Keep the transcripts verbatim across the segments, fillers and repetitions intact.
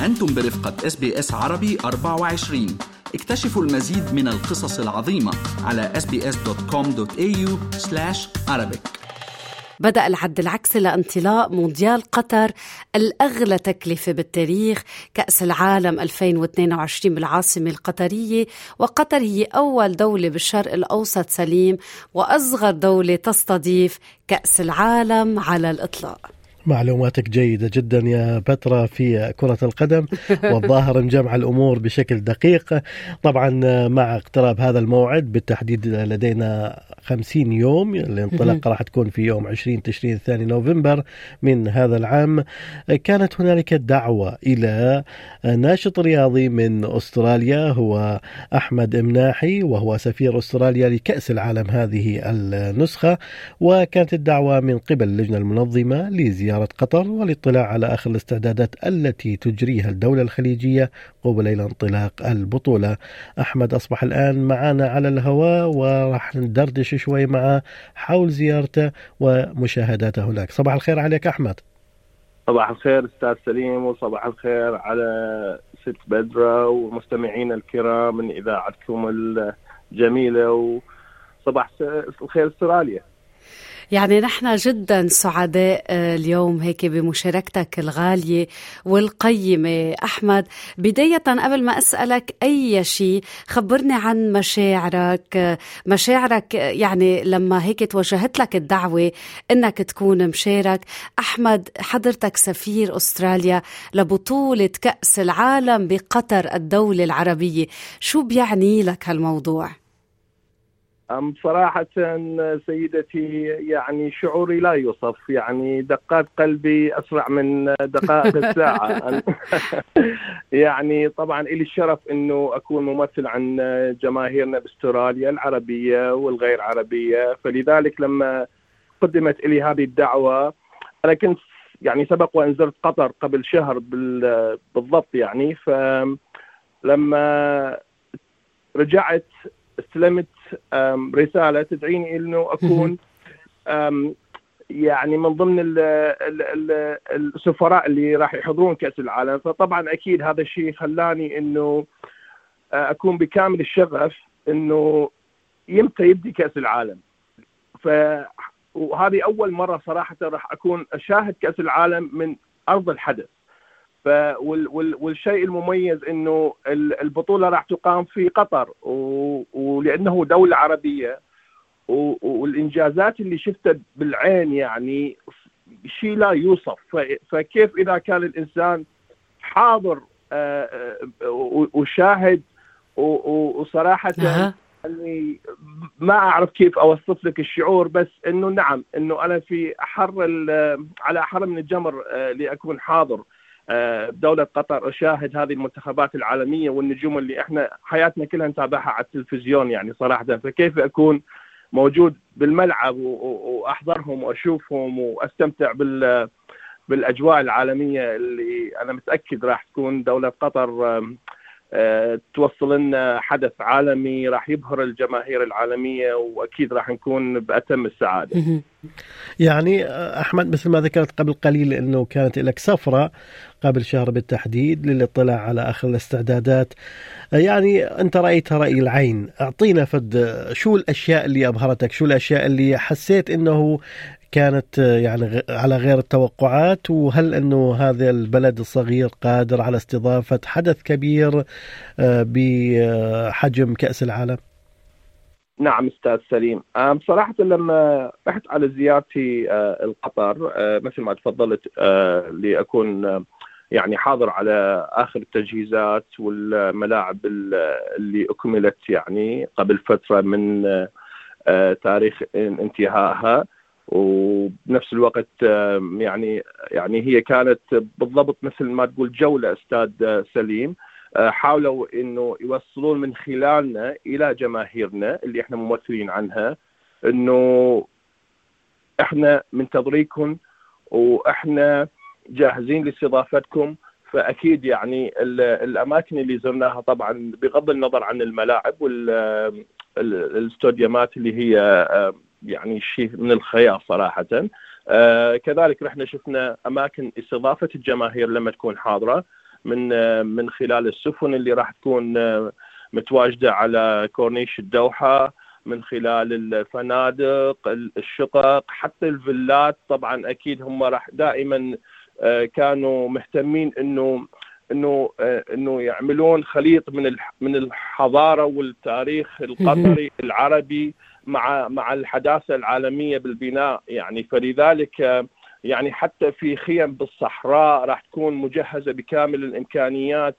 أنتم برفقة إس بي إس عربي أربعة وعشرين. اكتشفوا المزيد من القصص العظيمة على إس بي إس دوت كوم دوت إيه يو سلاش عربيك. بدأ العد العكسي لانطلاق مونديال قطر الأغلى تكلفة بالتاريخ، كأس العالم ألفين واثنين وعشرين بالعاصمة القطرية. وقطر هي أول دولة بالشرق الأوسط سليم وأصغر دولة تستضيف كأس العالم على الإطلاق. معلوماتك جيدة جدا يا بترا في كرة القدم، والظاهر مجمع الأمور بشكل دقيق. طبعا مع اقتراب هذا الموعد بالتحديد لدينا خمسين يوم، الانطلاقة راح تكون في يوم عشرين تشرين الثاني نوفمبر من هذا العام. كانت هنالك دعوة إلى ناشط رياضي من أستراليا هو أحمد مناحي، وهو سفير أستراليا لكأس العالم هذه النسخة، وكانت الدعوة من قبل اللجنة المنظمة لزيارة قطر والاطلاع على آخر الاستعدادات التي تجريها الدولة الخليجية قبل إلى انطلاق البطولة. أحمد أصبح الآن معنا على الهواء وراح ندردش شوي معه حول زيارته ومشاهداته هناك. صباح الخير عليك أحمد. صباح الخير أستاذ سليم، وصباح الخير على ست بدرة والمستمعين الكرام من إذاعتكم الجميلة، وصباح الخير أستراليا. يعني نحن جدا سعداء اليوم هيك بمشاركتك الغالية والقيمة. أحمد، بداية قبل ما أسألك أي شيء خبرني عن مشاعرك مشاعرك يعني لما هيك توجهت لك الدعوة إنك تكون مشارك. أحمد، حضرتك سفير أستراليا لبطولة كأس العالم بقطر الدولة العربية، شو بيعني لك هالموضوع؟ بصراحة سيدتي يعني شعوري لا يوصف، يعني دقات قلبي أسرع من دقائق الساعة. يعني طبعا إلي الشرف أنه أكون ممثل عن جماهيرنا باستراليا العربية والغير عربية، فلذلك لما قدمت إلي هذه الدعوة أنا كنت يعني سبق وأن زرت قطر قبل شهر بالضبط، يعني فلما رجعت استلمت رسالة تدعيني إنه أكون يعني من ضمن ال ال ال السفراء اللي راح يحضرون كأس العالم. فطبعا أكيد هذا الشيء خلاني إنه أكون بكامل الشغف إنه يمتى يبدي كأس العالم. ف وهذه أول مرة صراحة راح أكون أشاهد كأس العالم من أرض الحدث. ف والشيء المميز انه البطوله راح تقام في قطر، ولانه دوله عربيه، والانجازات اللي شفتها بالعين يعني شيء لا يوصف. فكيف اذا كان الانسان حاضر وشاهد، وصراحه اني ما اعرف كيف اوصف لك الشعور، بس انه نعم انه انا في احر على احر من الجمر لاكون حاضر بدولة قطر، أشاهد هذه المنتخبات العالمية والنجوم اللي إحنا حياتنا كلها نتابعها على التلفزيون يعني صراحة. فكيف أكون موجود بالملعب وأحضرهم وأشوفهم وأستمتع بال بالأجواء العالمية اللي أنا متأكد راح تكون دولة قطر توصل لنا حدث عالمي راح يبهر الجماهير العالمية، وأكيد راح نكون بأتم السعادة. يعني أحمد، مثل ما ذكرت قبل قليل أنه كانت لك سفرة قبل شهر بالتحديد للاطلاع على آخر الاستعدادات، يعني أنت رأيتها رأي العين. أعطينا فد شو الأشياء اللي أبهرتك، شو الأشياء اللي حسيت أنه كانت يعني على غير التوقعات، وهل أنه هذا البلد الصغير قادر على استضافة حدث كبير بحجم كأس العالم؟ نعم أستاذ سليم، بصراحة لما رحت على زيارتي القطر مثل ما تفضلت لأكون يعني حاضر على آخر التجهيزات والملاعب اللي أكملت يعني قبل فترة من تاريخ انتهائها، وبنفس الوقت يعني يعني هي كانت بالضبط مثل ما تقول جولة أستاذ سليم. حاولوا إنه يوصلون من خلالنا إلى جماهيرنا اللي إحنا ممثلين عنها إنه إحنا منتظريكم وإحنا جاهزين لاستضافتكم. فأكيد يعني الأماكن اللي زرناها طبعا بغض النظر عن الملاعب والاستوديومات اللي هي يعني شيء من الخيال صراحة. آه كذلك رحنا شفنا أماكن استضافة الجماهير لما تكون حاضرة. من من خلال السفن اللي راح تكون متواجدة على كورنيش الدوحة، من خلال الفنادق، الشقق، حتى الفيلات. طبعا أكيد هم راح دائما كانوا مهتمين إنه إنه إنه يعملون خليط من من الحضارة والتاريخ القطري العربي مع مع الحداثة العالمية بالبناء يعني. فلذلك يعني حتى في خيم بالصحراء راح تكون مجهزة بكامل الإمكانيات،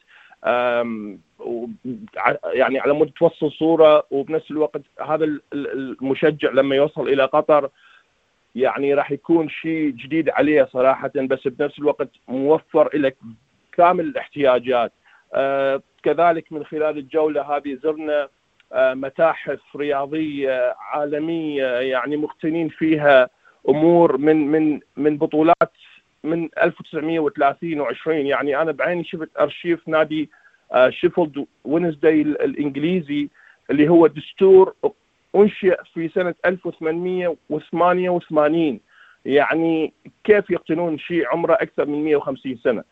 يعني على مود توصل صورة. وبنفس الوقت هذا المشجع لما يوصل إلى قطر يعني راح يكون شيء جديد عليه صراحة، بس بنفس الوقت موفر لك كامل الاحتياجات. آه كذلك من خلال الجولة هذه زرنا آه متاحف رياضية عالمية يعني مقتنين فيها أمور من من من بطولات من ألف وتسعمائة وثلاثين وعشرين. يعني أنا بعيني شفت أرشيف نادي آه شيفيلد وينزداي الإنجليزي اللي هو دستور أنشئ في سنة ألف وثمانمائة وثمانية وثمانين. يعني كيف يقتنون شيء عمره أكثر من مئة وخمسين سنة؟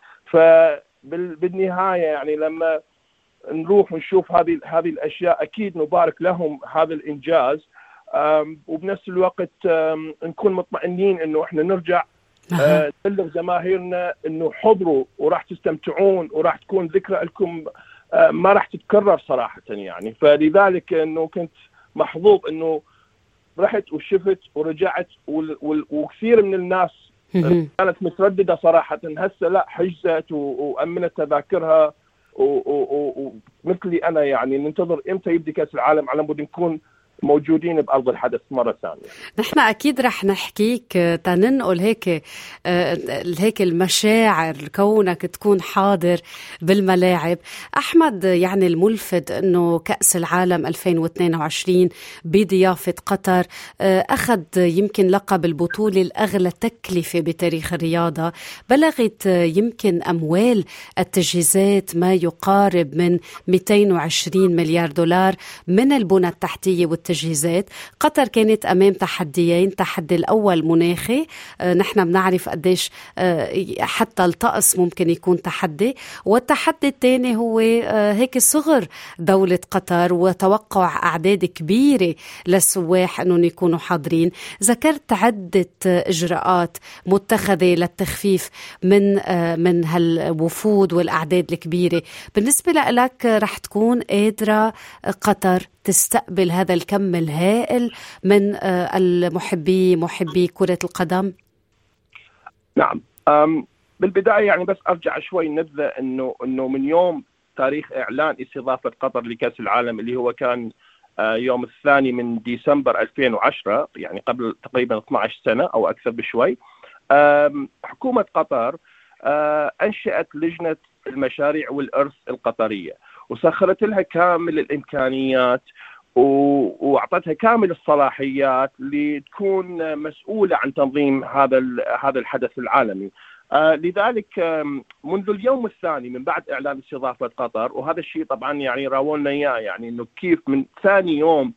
فبالنهاية يعني لما نروح ونشوف هذه هذه الأشياء أكيد نبارك لهم هذا الإنجاز، وبنفس الوقت نكون مطمئنين إنه إحنا نرجع نبلغ جماهيرنا إنه حضروا وراح تستمتعون وراح تكون ذكرى لكم ما راح تتكرر صراحة يعني. فلذلك إنه كنت محظوظ إنه رحت وشفت ورجعت، وكثير من الناس كانت مترددة صراحة، هسه لا حجزت وأمنت تذاكرها ومثلي أنا يعني ننتظر إمتى يبدي كأس العالم على مود نكون موجودين بأرض الحدث مرة ثانية. نحن أكيد رح نحكيك تننقل هيك هيك المشاعر كونك تكون حاضر بالملاعب. أحمد، يعني الملفت أنه كأس العالم ألفين واثنين وعشرين بضيافة قطر أخذ يمكن لقب البطولة الأغلى تكلفة بتاريخ الرياضة، بلغت يمكن أموال التجهيزات ما يقارب من مئتين وعشرين مليار دولار من البنى التحتية والتجهيزات. قطر كانت أمام تحديين، تحدي الأول مناخي، آه نحن بنعرف قديش آه حتى الطقس ممكن يكون تحدي، والتحدي الثاني هو آه هيك صغر دولة قطر وتوقع أعداد كبيرة للسواح أنهم يكونوا حاضرين. ذكرت عدة إجراءات متخذة للتخفيف من آه من هالوفود والأعداد الكبيرة. بالنسبة لك رح تكون قادرة قطر تستقبل هذا الكم الهائل من المحبي محبي كرة القدم؟ نعم، بالبداية يعني بس أرجع شوي نبذة إنه إنه من يوم تاريخ إعلان استضافة قطر لكأس العالم اللي هو كان يوم الثاني من ديسمبر ألفين وعشرة، يعني قبل تقريبا اثنتي عشرة سنة أو أكثر بشوي، حكومة قطر أنشأت لجنة المشاريع والإرث القطرية وسخرت لها كامل الإمكانيات وأعطتها كامل الصلاحيات لتكون مسؤولة عن تنظيم هذا هذا الحدث العالمي. آه لذلك آه منذ اليوم الثاني من بعد إعلان استضافة قطر، وهذا الشيء طبعا يعني راولنا إياه، يعني إنه كيف من ثاني يوم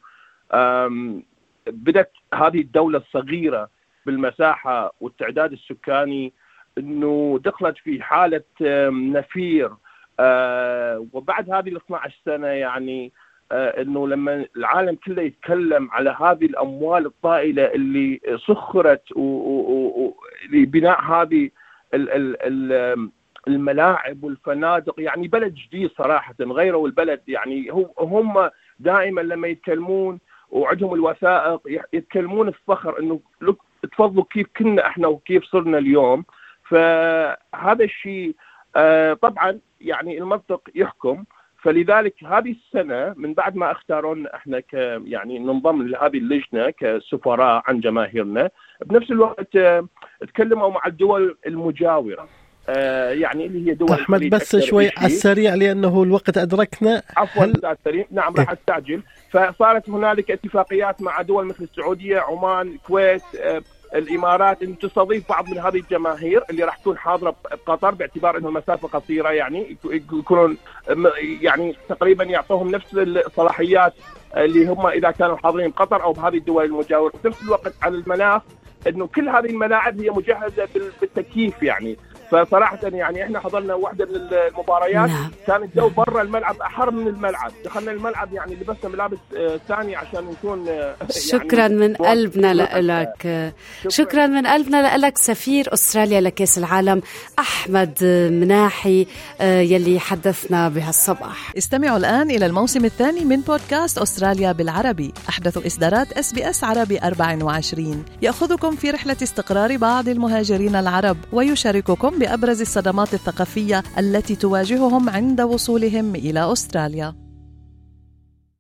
بدأت هذه الدولة الصغيرة بالمساحة والتعداد السكاني إنه دخلت في حالة نفير. آه وبعد هذه الاثنتي عشرة سنة يعني آه انه لما العالم كله يتكلم على هذه الاموال الطائلة اللي سخرت لبناء هذه ال ال ال الملاعب والفنادق، يعني بلد جديد صراحة غيروا البلد. يعني هم دائما لما يتكلمون وعندهم الوثائق يتكلمون الفخر انه تفضلوا كيف كنا احنا وكيف صرنا اليوم. فهذا الشيء آه طبعا يعني المنطق يحكم. فلذلك هذه السنة من بعد ما اختارونا احنا ك يعني ننضم لهذه اللجنة كسفراء عن جماهيرنا، بنفس الوقت آه تكلموا مع الدول المجاورة، آه يعني اللي هي دول أحمد بس شوي على السريع لأنه الوقت أدركنا. عفوا أستاذ سليم، نعم راح أستعجل. فصارت هنالك اتفاقيات مع دول مثل السعودية، عمان، الكويت، آه الإمارات، أن تستضيف بعض من هذه الجماهير اللي راح تكون حاضرة بقطر باعتبار أنه المسافة قصيرة، يعني يكونون يعني تقريبا يعطوهم نفس الصلاحيات اللي هم إذا كانوا حاضرين بقطر أو بهذه الدول المجاورة. في نفس الوقت على المناخ أنه كل هذه الملاعب هي مجهزة بالتكييف، يعني فصراحة يعني احنا حضرنا واحدة من المباريات نعم. كان الجو برا الملعب أحر من الملعب، دخلنا الملعب يعني لبسنا ملابس ثانية عشان نكون شكرا يعني من قلبنا لك. شكرا من قلبنا لك سفير أستراليا لكأس العالم أحمد مناحي يلي حدثنا بهالصباح. استمعوا الآن إلى الموسم الثاني من بودكاست أستراليا بالعربي، أحدث إصدارات إس بي إس عربي أربعة وعشرين، يأخذكم في رحلة استقرار بعض المهاجرين العرب ويشارككم بأبرز الصدمات الثقافية التي تواجههم عند وصولهم إلى أستراليا.